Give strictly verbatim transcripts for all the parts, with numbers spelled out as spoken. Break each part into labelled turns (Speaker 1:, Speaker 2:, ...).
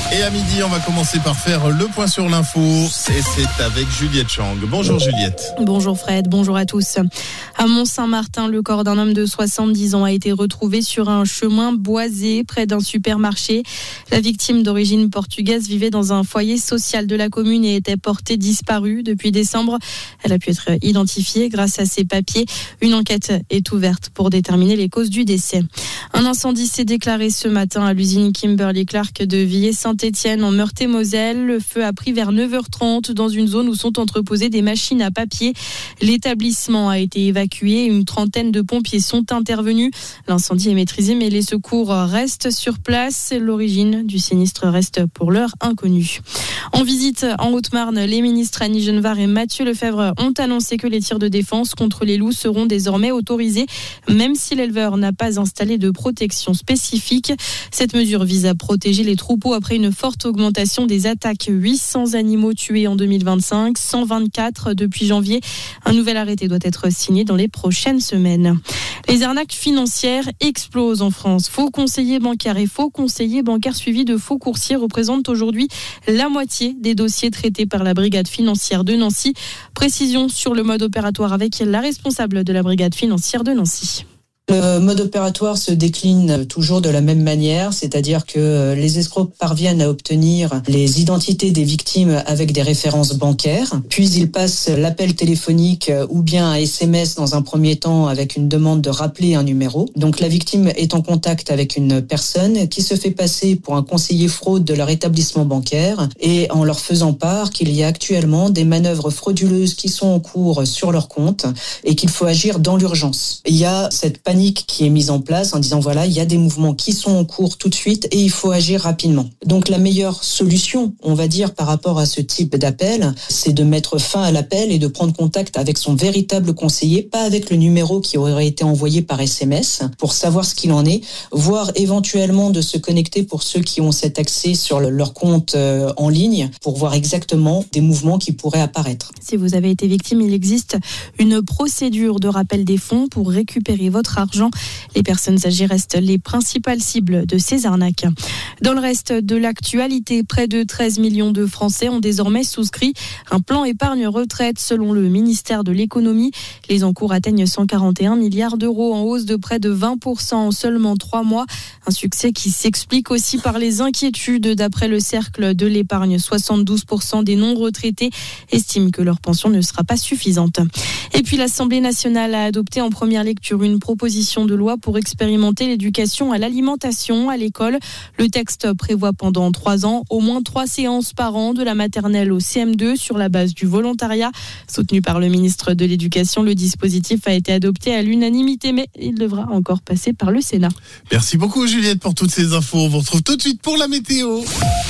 Speaker 1: Et à midi, on va commencer par faire le point sur l'info. Et c'est avec Juliette Chang. Bonjour Juliette.
Speaker 2: Bonjour Fred, bonjour à tous. À Mont-Saint-Martin, le corps d'un homme de soixante-dix ans a été retrouvé sur un chemin boisé près d'un supermarché. La victime d'origine portugaise vivait dans un foyer social de la commune et était portée disparue depuis décembre. Elle a pu être identifiée grâce à ses papiers. Une enquête est ouverte pour déterminer les causes du décès. Un incendie s'est déclaré ce matin à l'usine Kimberly-Clark de Villers-Saint-Étienne en Meurthe-et-Moselle. Le feu a pris vers neuf heures trente dans une zone où sont entreposées des machines à papier. L'établissement a été évacué. Une trentaine de pompiers sont intervenus. L'incendie est maîtrisé, mais les secours restent sur place. L'origine du sinistre reste pour l'heure inconnue. En visite en Haute-Marne, les ministres Annie Genevard et Mathieu Lefebvre ont annoncé que les tirs de défense contre les loups seront désormais autorisés, même si l'éleveur n'a pas installé de protection spécifique. Cette mesure vise à protéger les troupeaux après une forte augmentation des attaques. huit cents animaux tués en deux mille vingt-cinq, cent vingt-quatre depuis janvier. Un nouvel arrêté doit être signé dans les prochaines semaines. Les arnaques financières explosent en France. Faux conseillers bancaires et faux conseillers bancaires suivis de faux coursiers représentent aujourd'hui la moitié des dossiers traités par la brigade financière de Nancy. Précision sur le mode opératoire avec la responsable de la brigade financière de Nancy.
Speaker 3: Le mode opératoire se décline toujours de la même manière, c'est-à-dire que les escrocs parviennent à obtenir les identités des victimes avec des références bancaires, puis ils passent l'appel téléphonique ou bien un S M S dans un premier temps avec une demande de rappeler un numéro. Donc la victime est en contact avec une personne qui se fait passer pour un conseiller fraude de leur établissement bancaire et en leur faisant part qu'il y a actuellement des manœuvres frauduleuses qui sont en cours sur leur compte et qu'il faut agir dans l'urgence. Il y a cette panique qui est mise en place en disant voilà, il y a des mouvements qui sont en cours tout de suite et il faut agir rapidement. Donc la meilleure solution, on va dire, par rapport à ce type d'appel, c'est de mettre fin à l'appel et de prendre contact avec son véritable conseiller, pas avec le numéro qui aurait été envoyé par S M S, pour savoir ce qu'il en est, voire éventuellement de se connecter pour ceux qui ont cet accès sur le, leur compte euh, en ligne pour voir exactement des mouvements qui pourraient apparaître.
Speaker 2: Si vous avez été victime, il existe une procédure de rappel des fonds pour récupérer votre argent. Les personnes âgées restent les principales cibles de ces arnaques. Dans le reste de l'actualité, près de treize millions de Français ont désormais souscrit un plan épargne retraite selon le ministère de l'économie. Les encours atteignent cent quarante et un milliards d'euros, en hausse de près de vingt pour cent en seulement trois mois. Un succès qui s'explique aussi par les inquiétudes. D'après le cercle de l'épargne, soixante-douze pour cent des non-retraités estiment que leur pension ne sera pas suffisante. Et puis l'Assemblée nationale a adopté en première lecture une proposition de loi pour expérimenter l'éducation à l'alimentation à l'école. Le texte prévoit pendant trois ans au moins trois séances par an de la maternelle au C M deux sur la base du volontariat. Soutenu par le ministre de l'Éducation, le dispositif a été adopté à l'unanimité, mais il devra encore passer par le Sénat.
Speaker 1: Merci beaucoup Juliette pour toutes ces infos. On vous retrouve tout de suite pour la météo.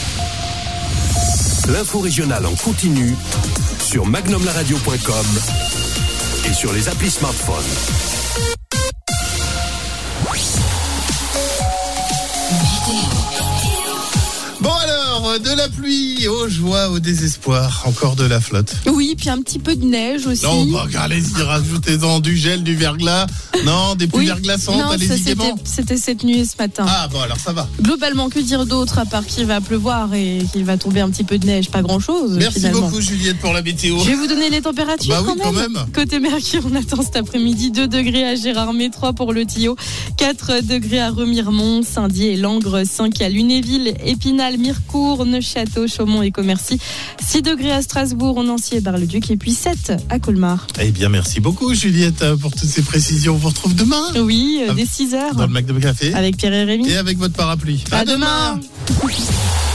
Speaker 4: L'info régionale en continu sur magnum la radio point com et sur les applis smartphones.
Speaker 1: Bon alors, de la pluie aux joies, au désespoir, encore de la flotte.
Speaker 2: Oui, puis un petit peu de neige aussi.
Speaker 1: Non, bah, allez-y, rajoutez-en du gel, du verglas. Non, des pluies
Speaker 2: oui.
Speaker 1: verglaçantes,
Speaker 2: non,
Speaker 1: allez-y
Speaker 2: c'était,
Speaker 1: gaiement.
Speaker 2: c'était cette nuit et ce matin.
Speaker 1: Ah bon, alors ça va.
Speaker 2: Globalement, que dire d'autre à part qu'il va pleuvoir et qu'il va tomber un petit peu de neige, pas grand-chose.
Speaker 1: Merci
Speaker 2: finalement.
Speaker 1: beaucoup Juliette pour la météo.
Speaker 2: Je vais vous donner les températures
Speaker 1: bah
Speaker 2: quand,
Speaker 1: oui,
Speaker 2: même.
Speaker 1: quand même.
Speaker 2: Côté Mercure, on attend cet après-midi deux degrés à Gérardmer, trois pour le Tillot, quatre degrés à Remiremont, Saint-Dié et Langres, cinq à Lunéville, Épinal, Mirecourt, Neuchâteau, Chaumont et Commercy, six degrés à Strasbourg, Nancy et Bar-le-Duc et puis sept à Colmar.
Speaker 1: Eh bien, merci beaucoup Juliette pour toutes ces précisions. On vous retrouve demain.
Speaker 2: Oui, dès six heures.
Speaker 1: Dans le Mac de Café.
Speaker 2: Avec Pierre et Rémi.
Speaker 1: Et avec votre parapluie.
Speaker 2: À, à demain, demain.